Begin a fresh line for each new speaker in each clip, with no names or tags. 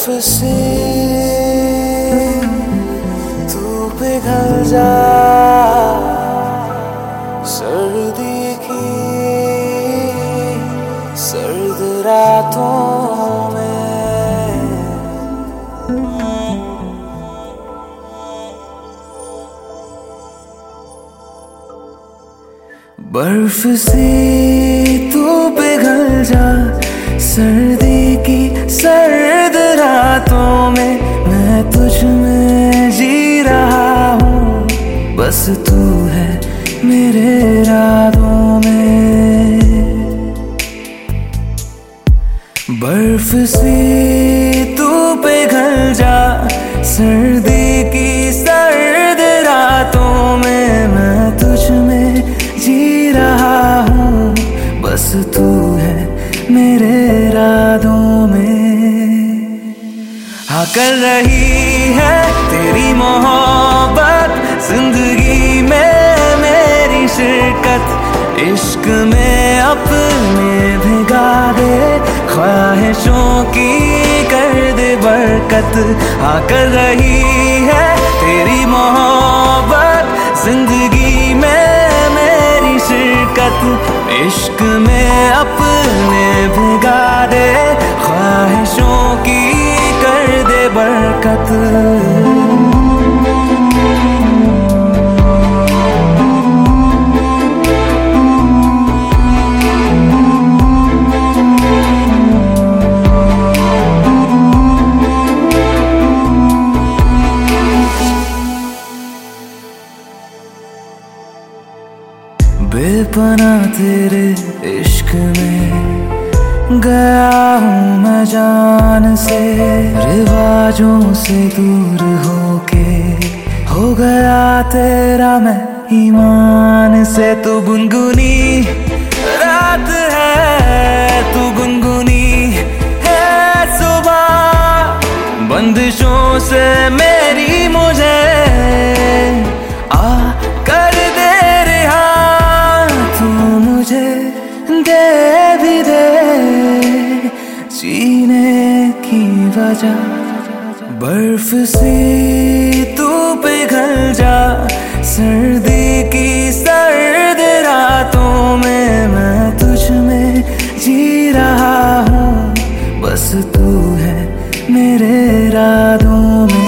बर्फ से तू पिघल जा सर्दी की सर्द रातों में। बर्फ से तू पिघल जा सर्दी की सर्द रातों में। मैं तुझ में जी रहा हूँ, बस तू है मेरे रातों में। बर्फ से तू पिघल जा सर्दी की सर्द रातों में। मैं तुझ में जी रहा हूँ, बस तू है मेरे रातों में। हाँ कर रही है तेरी मोहब्बत जिंदगी में मेरी शिरकत। इश्क में अपने भिगा दे ख्वाहिशों की कर दे बरकत। हाँ कर रही है तेरी मोहब्बत जिंदगी में मेरी शिरकत। इश्क में अपने भिगा दे ख्वाहिशों की कर दे बरकत। बेपनाह तेरे इश्क में गया हूँ मैं जान से। रिवाजों से दूर होके हो गया तेरा मैं ईमान से। तू गुनगुनी रात है, तू गुनगुनी है सुबह। बंदिशों से मेरी मुझे आ कर दे रिहा। तू मुझे दे भी दे जीने की वजह। बर्फ से तू पिघल जा सर्दी की सर्द रातों में। मैं तुझ में जी रहा हूँ, बस तू है मेरे रातों में।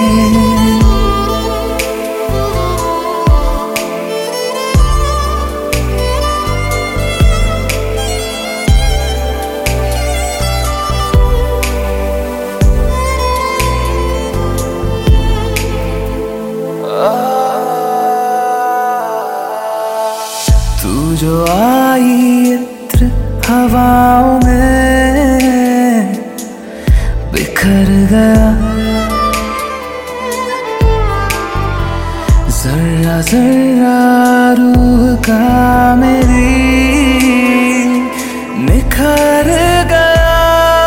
तू जो आई इत्र हवाओं में बिखर गया। जर्रा जर्रा रूह का मेरी निखर गया।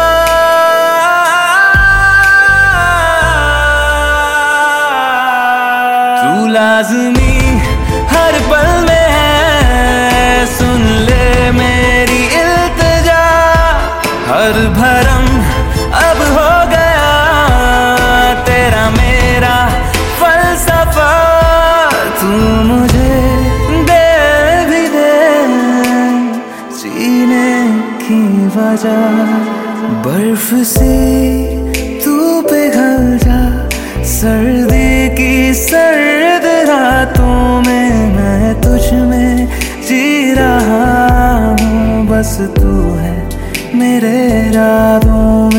तू लाज़मी हर पल में सुन ले मेरी इल्तिजा। हर भरम अब हो गया तेरा मेरा फलसफा। तू मुझे दे भी दे जीने की वजह। बर्फ से तू पिघल जा सर्दी की सर्द रातों में। मैं तुझ में जी रहा हूँ, बस तू है मेरे रातों में।